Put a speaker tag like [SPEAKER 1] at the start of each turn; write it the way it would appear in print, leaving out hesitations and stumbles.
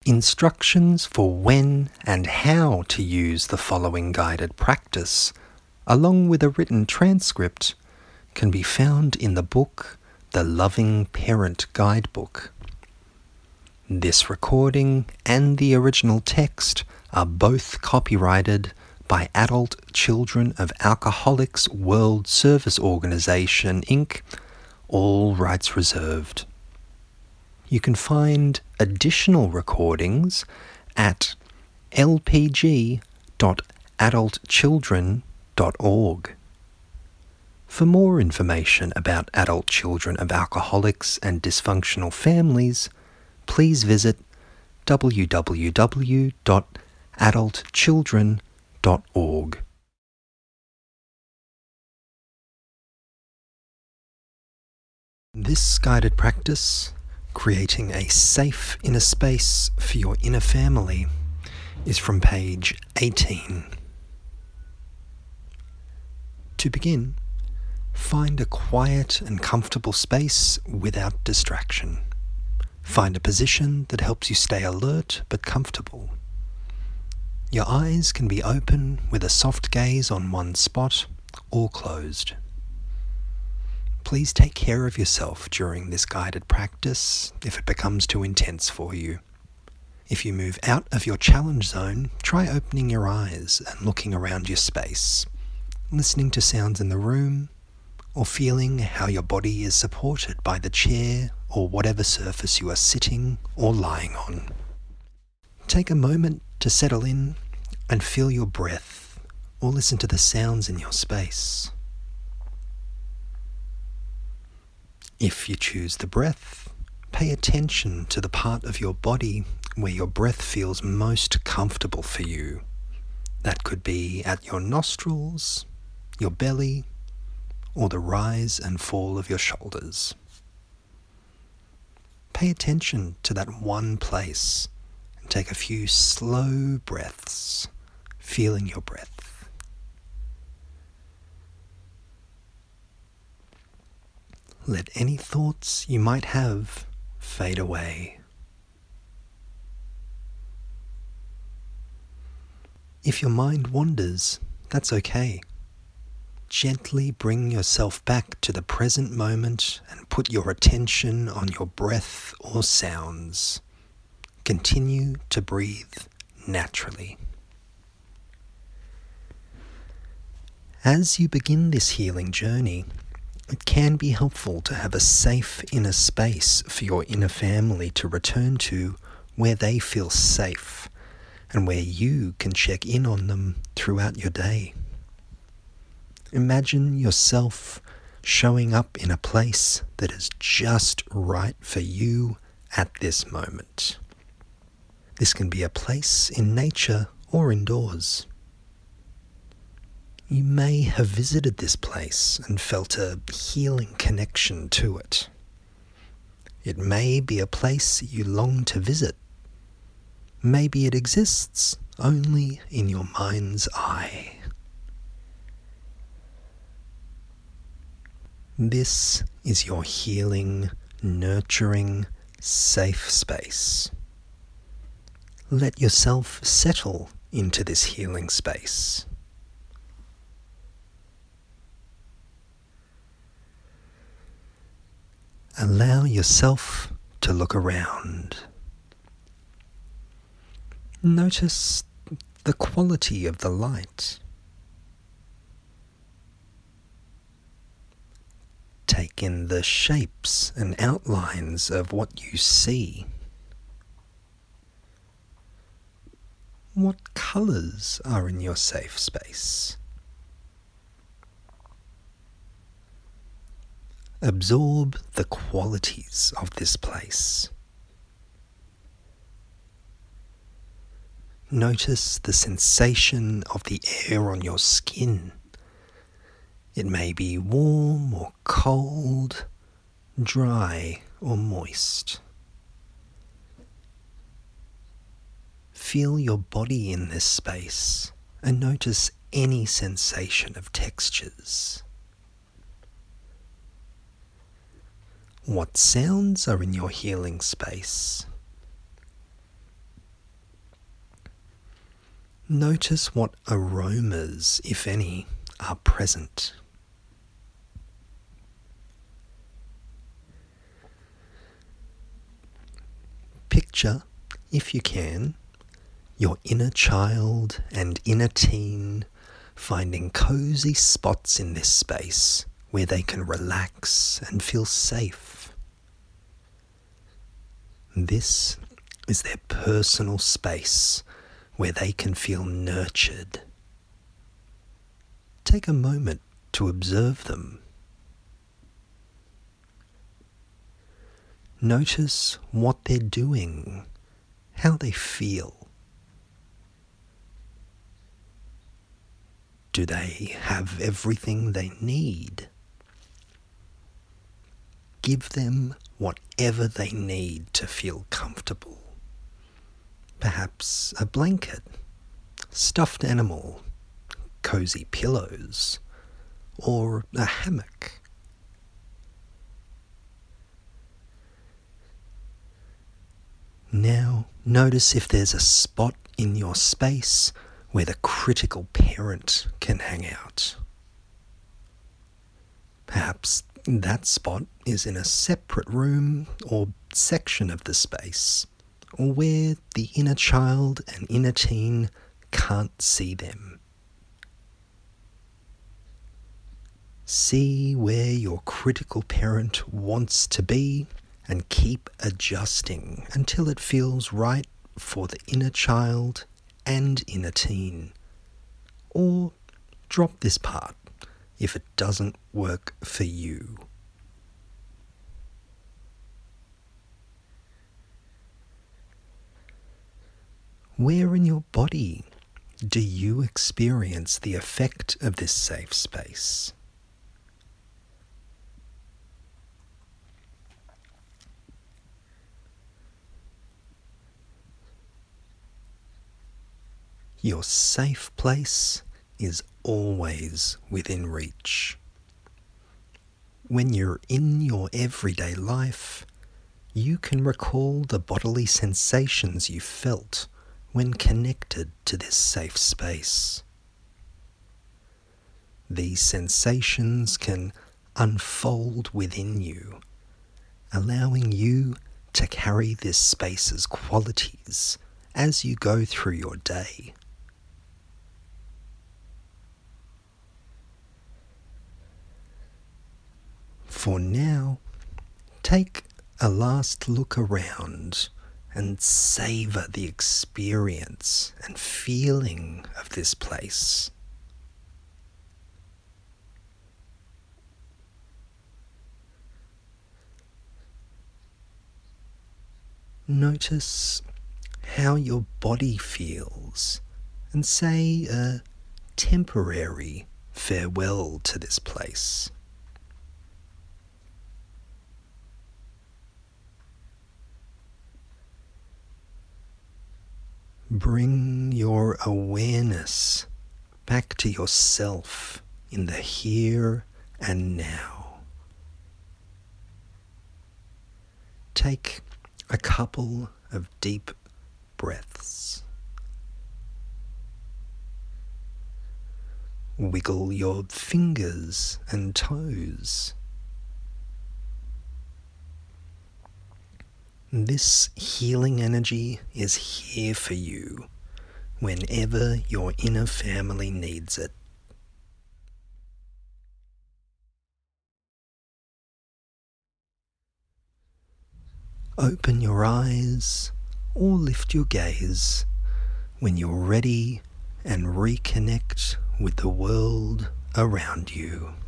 [SPEAKER 1] Instructions for when and how to use the following guided practice, along with a written transcript, can be found in the book The Loving Parent Guidebook. This recording and the original text are both copyrighted by Adult Children of Alcoholics World Service Organization, Inc., all rights reserved. You can find additional recordings at lpg.adultchildren.org. For more information about adult children of alcoholics and dysfunctional families, please visit www.adultchildren.org. This guided practice, creating a safe inner space for your inner family, is from page 18. To begin, find a quiet and comfortable space without distraction. Find a position that helps you stay alert but comfortable. Your eyes can be open with a soft gaze on one spot or closed. Please take care of yourself during this guided practice if it becomes too intense for you. If you move out of your challenge zone, try opening your eyes and looking around your space, listening to sounds in the room, or feeling how your body is supported by the chair or whatever surface you are sitting or lying on. Take a moment to settle in and feel your breath, or listen to the sounds in your space. If you choose the breath, pay attention to the part of your body where your breath feels most comfortable for you. That could be at your nostrils, your belly, or the rise and fall of your shoulders. Pay attention to that one place and take a few slow breaths, feeling your breath. Let any thoughts you might have fade away. If your mind wanders, that's okay. Gently bring yourself back to the present moment and put your attention on your breath or sounds. Continue to breathe naturally. As you begin this healing journey, it can be helpful to have a safe inner space for your inner family to return to, where they feel safe and where you can check in on them throughout your day. Imagine yourself showing up in a place that is just right for you at this moment. This can be a place in nature or indoors. You may have visited this place and felt a healing connection to it. It may be a place you long to visit. Maybe it exists only in your mind's eye. This is your healing, nurturing, safe space. Let yourself settle into this healing space. Allow yourself to look around. Notice the quality of the light. Take in the shapes and outlines of what you see. What colors are in your safe space? Absorb the qualities of this place. Notice the sensation of the air on your skin. It may be warm or cold, dry or moist. Feel your body in this space and notice any sensation of textures. What sounds are in your healing space? Notice what aromas, if any, are present. Picture, if you can, your inner child and inner teen finding cozy spots in this space where they can relax and feel safe. This is their personal space where they can feel nurtured. Take a moment to observe them. Notice what they're doing, how they feel. Do they have everything they need? Give them whatever they need to feel comfortable. Perhaps a blanket, stuffed animal, cozy pillows, or a hammock. Now notice if there's a spot in your space where the critical parent can hang out. Perhaps that spot is in a separate room or section of the space, or where the inner child and inner teen can't see them. See where your critical parent wants to be and keep adjusting until it feels right for the inner child and inner teen. Or drop this part if it doesn't work for you. Where in your body do you experience the effect of this safe space? Your safe place is always within reach. When you're in your everyday life, you can recall the bodily sensations you felt when connected to this safe space. These sensations can unfold within you, allowing you to carry this space's qualities as you go through your day. For now, take a last look around and savor the experience and feeling of this place. Notice how your body feels and say a temporary farewell to this place. Bring your awareness back to yourself in the here and now. Take a couple of deep breaths. Wiggle your fingers and toes. This healing energy is here for you whenever your inner family needs it. Open your eyes or lift your gaze when you're ready and reconnect with the world around you.